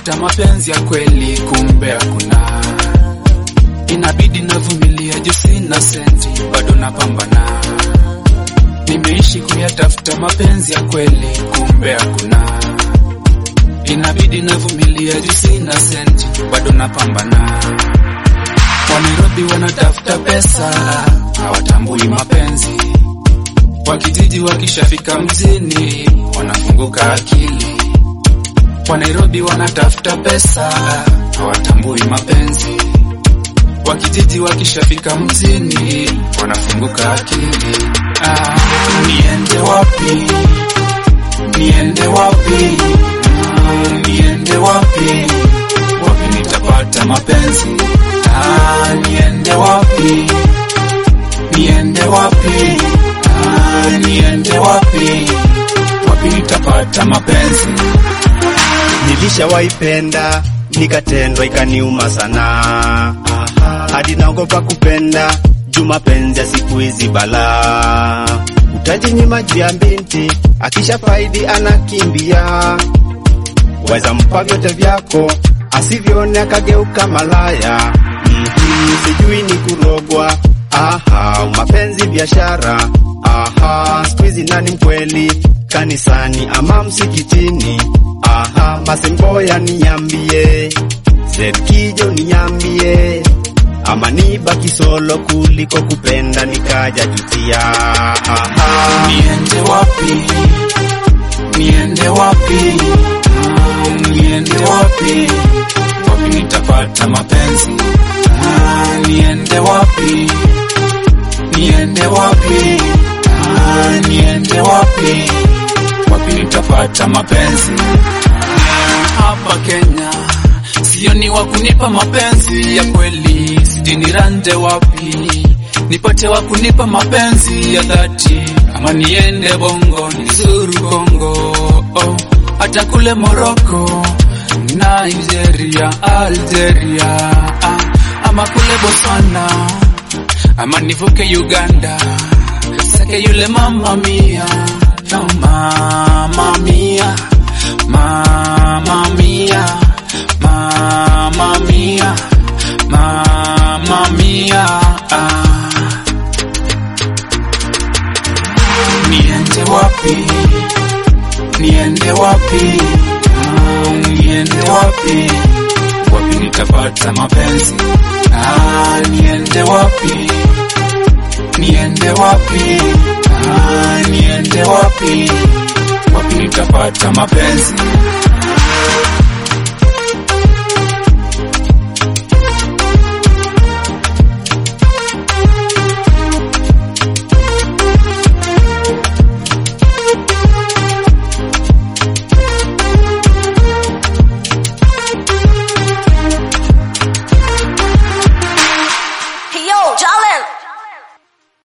natafuta mapenzi ya kweli, kumbe hakuna. Inabidi navumilia juu sina senti, bado napambana. Nimeishi kuyatafuta mapenzi ya kweli, kumbe hakuna. Inabidi navumilia juu sina senti, bado napambana. Wa Nairobi wanatafuta pesa, hawatambui mapenzi. Wa kijiji wakishafika mjini, wanafunguka akili. Wa Nairobi wanatafuta pesa, hawatambui mapenzi. Wa kijiji wakishafika mjini, wanafunguka akili. Niende wapi? Niende wapi? Niende wapi? Wapi nitapata mapenzi? Niende wapi? Niende wapi? Niende wapi? Wapi nitapata mapenzi? Nilishawaipenda nikatendwa ikaniuma sana. Hadi naogopa kupenda juu mapenzi ya siku hizi balaa. Utajinyima juu ya binti, akisha faidi anakimbia. Weza mpa vyote vyako, asivione akageuka malaya. Sijui ni kurogwa, mapenzi biashara. Siku hizi nani mkweli, kanisani ama msikitini? Masemboya niambie, Zedkijo niambie, ama nibaki solo kuliko kupenda nikaja jutia. Niende wapi? Niende wapi? Niende wapi? Wapi nitapata mapenzi? Niende wapi? Niende wapi? Niende wapi? Wapi nitapata mapenzi? Hapa Kenya sioni wa kunipa mapenzi ya kweli. Sijui nirande wapi nipate wa kunipa mapenzi ya dhati. Ama niende Bongo nizuru Kongo, hata kule Morocco, Nigeria, Algeria, ama kule Botswana, ama nivuke Uganda, sake yule mama mia. Mama mia, mama mia, mama mia, mama mia. Niende wapi? Niende wapi? Niende wapi? Wapi nitapata mapenzi? Niende wapi? Niende wapi? Niende wapi? Wapi nitapata mapenzi?